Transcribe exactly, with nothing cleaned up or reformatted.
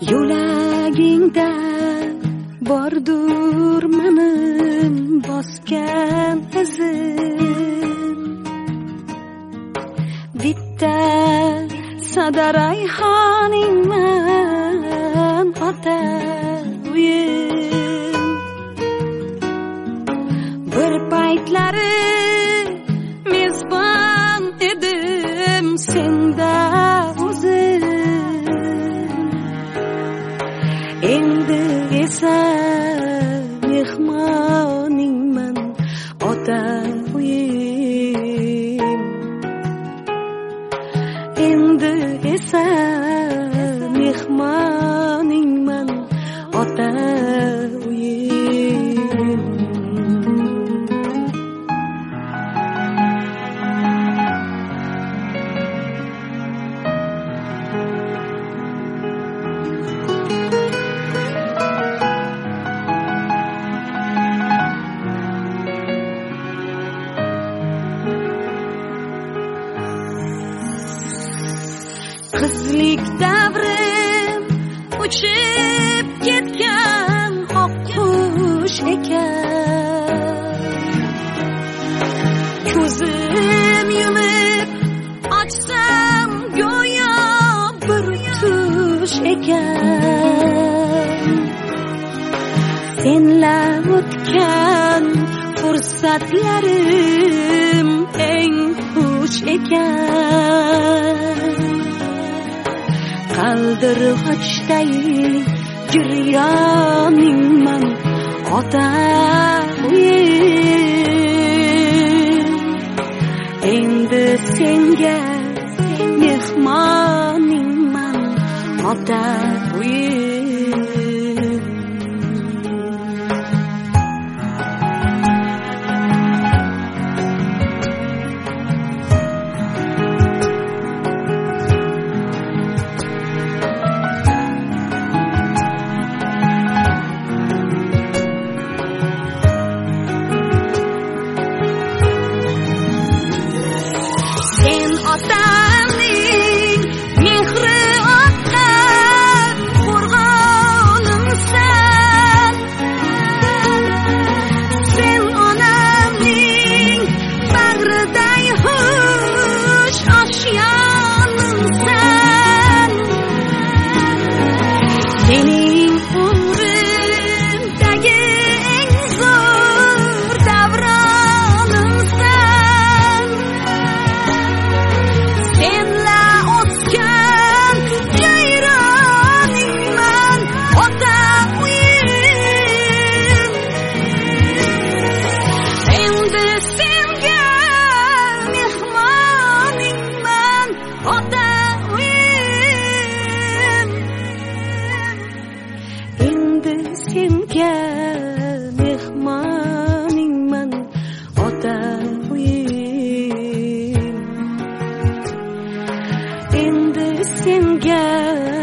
Yuragingda bordur mening bosgan izim. Bitta sada rayhoningman ota uyim. Bir paytlari mezbon edim senda o'zim. Endi esa mehmoningman ota uyim. Endi esa mehmoningman ota uyim. Qizlik davrim uchib ketgan oq qush ekan. Ko'zim yumib ochsam go'yo bir tush ekan. Senla o'tgan fursatlarim eng xush ekan. Qaldirg'ochday giryoningman ota uyim. Endi senga mehmoningman ota uyim. Otamning mehri oqqan qo'rg'onimsan. Sen onamning bag'riday xush oshiyonimsan. Sening umrimdagi eng zo'r davronimsan. Senla o'tgan jayroningman ota uyim. Endi senga mehmoningman ota uyim. Endi senga mehmoningman ota uyim. Endi senga